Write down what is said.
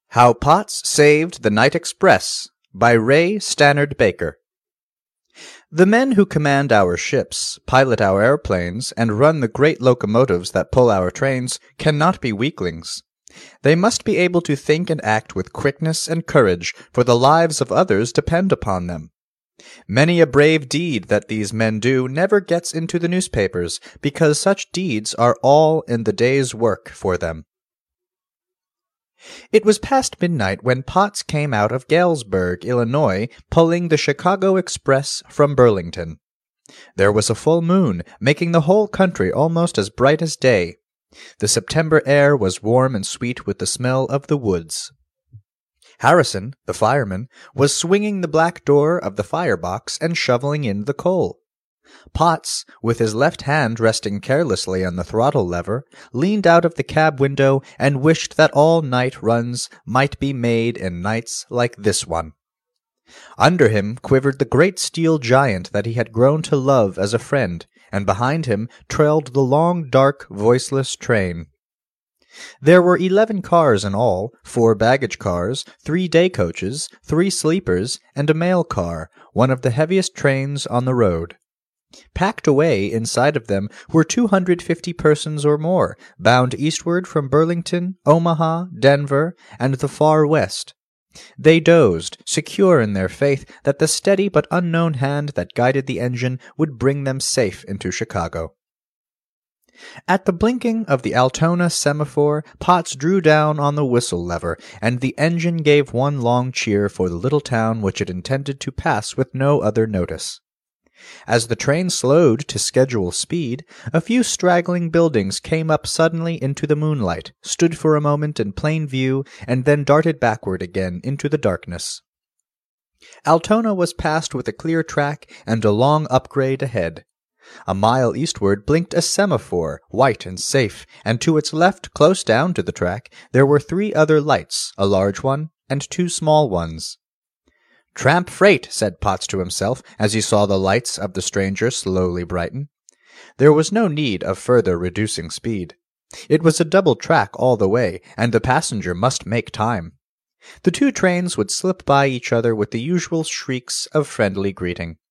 How Potts Saved the Night Express by Ray Stannard Baker. The men who command our ships, pilot our airplanes, and run the great locomotives that pull our trains cannot be weaklings. They must be able to think and act with quickness and courage, for the lives of others depend upon them. Many a brave deed that these men do never gets into the newspapers, because such deeds are all in the day's work for them. It was past midnight when Potts came out of Galesburg, Illinois, pulling the Chicago Express from Burlington. There was a full moon, making the whole country almost as bright as day. The September air was warm and sweet with the smell of the woods. Harrison, the fireman, was swinging the black door of the firebox and shoveling in the coal. Potts, with his left hand resting carelessly on the throttle lever, leaned out of the cab window and wished that all night runs might be made in nights like this one. Under him quivered the great steel giant that he had grown to love as a friend, and behind him trailed the long, dark, voiceless train. There were 11 cars in all, 4 baggage cars, 3 day coaches, 3 sleepers, and a mail car, one of the heaviest trains on the road. Packed away inside of them were 250 persons or more, bound eastward from Burlington, Omaha, Denver, and the far west. They dozed, secure in their faith that the steady but unknown hand that guided the engine would bring them safe into Chicago. At the blinking of the Altona semaphore, Potts drew down on the whistle lever, and the engine gave one long cheer for the little town which it intended to pass with no other notice. As the train slowed to schedule speed, a few straggling buildings came up suddenly into the moonlight, stood for a moment in plain view, and then darted backward again into the darkness. Altona was passed with a clear track and a long upgrade ahead. A mile eastward blinked a semaphore, white and safe, and to its left, close down to the track, there were 3 other lights, a large one and 2 small ones. "Tramp freight," said Potts to himself, as he saw the lights of the stranger slowly brighten. There was no need of further reducing speed. It was a double track all the way, and the passenger must make time. The 2 trains would slip by each other with the usual shrieks of friendly greeting.